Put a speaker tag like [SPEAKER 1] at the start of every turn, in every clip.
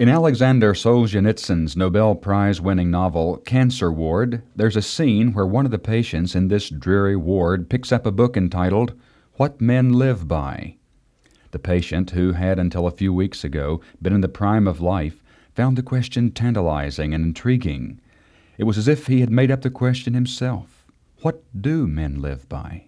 [SPEAKER 1] In Alexander Solzhenitsyn's Nobel Prize-winning novel Cancer Ward, there's a scene where one of the patients in this dreary ward picks up a book entitled What Men Live By. The patient, who had until a few weeks ago been in the prime of life, found the question tantalizing and intriguing. It was as if he had made up the question himself. What do men live by?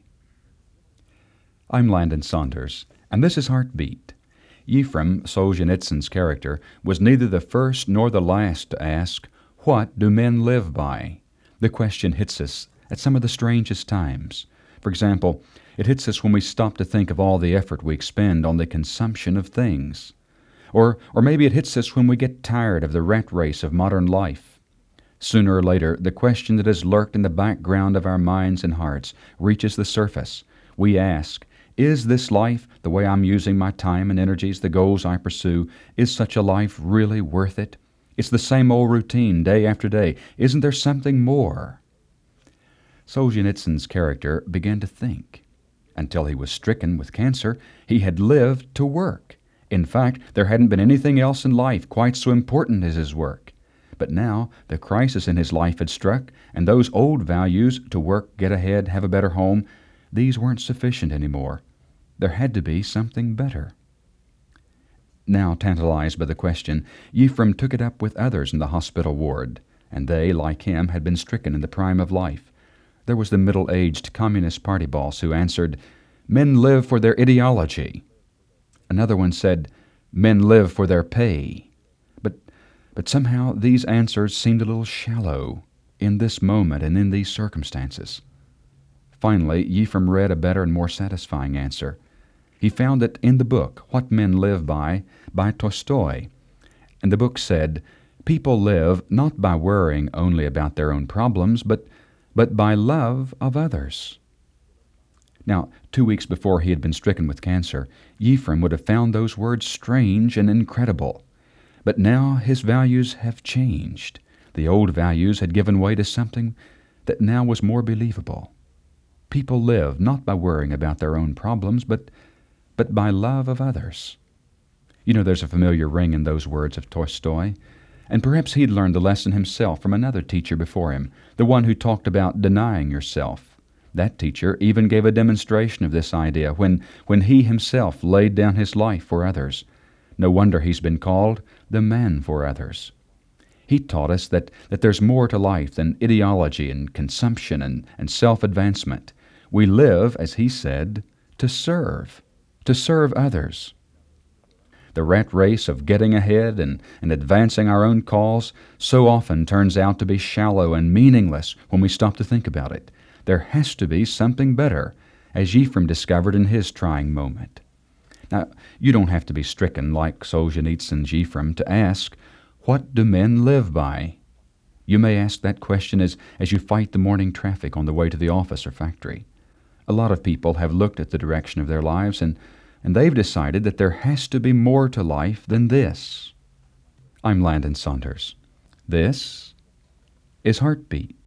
[SPEAKER 1] I'm Landon Saunders, and this is Heartbeat. Yefrem, Solzhenitsyn's character, was neither the first nor the last to ask, "What do men live by?" The question hits us at some of the strangest times. For example, it hits us when we stop to think of all the effort we expend on the consumption of things. Or maybe it hits us when we get tired of the rat race of modern life. Sooner or later, the question that has lurked in the background of our minds and hearts reaches the surface. We ask, is this life, the way I'm using my time and energies, the goals I pursue, is such a life really worth it? It's the same old routine, day after day. Isn't there something more? Solzhenitsyn's character began to think. Until he was stricken with cancer, he had lived to work. In fact, there hadn't been anything else in life quite so important as his work. But now the crisis in his life had struck, and those old values, to work, get ahead, have a better home, these weren't sufficient anymore. There had to be something better. Now, tantalized by the question, Yefrem took it up with others in the hospital ward, and they, like him, had been stricken in the prime of life. There was the middle-aged Communist Party boss who answered, "Men live for their ideology." Another one said, "Men live for their pay." But somehow these answers seemed a little shallow in this moment and in these circumstances. Finally, Yefrem read a better and more satisfying answer. He found it in the book, What Men Live by Tolstoy. And the book said, people live not by worrying only about their own problems, but by love of others. Now, 2 weeks before he had been stricken with cancer, Yefrem would have found those words strange and incredible. But now his values have changed. The old values had given way to something that now was more believable. People live not by worrying about their own problems, but by love of others. You know, there's a familiar ring in those words of Tolstoy, and perhaps he'd learned the lesson himself from another teacher before him, the one who talked about denying yourself. That teacher even gave a demonstration of this idea when he himself laid down his life for others. No wonder he's been called the man for others. He taught us that there's more to life than ideology and consumption and self-advancement. We live, as he said, to serve others. The rat race of getting ahead and advancing our own cause so often turns out to be shallow and meaningless when we stop to think about it. There has to be something better, as Yefrem discovered in his trying moment. Now, you don't have to be stricken like Solzhenitsyn's Yefrem to ask, what do men live by? You may ask that question as you fight the morning traffic on the way to the office or factory. A lot of people have looked at the direction of their lives and they've decided that there has to be more to life than this. I'm Landon Saunders. This is Heartbeat.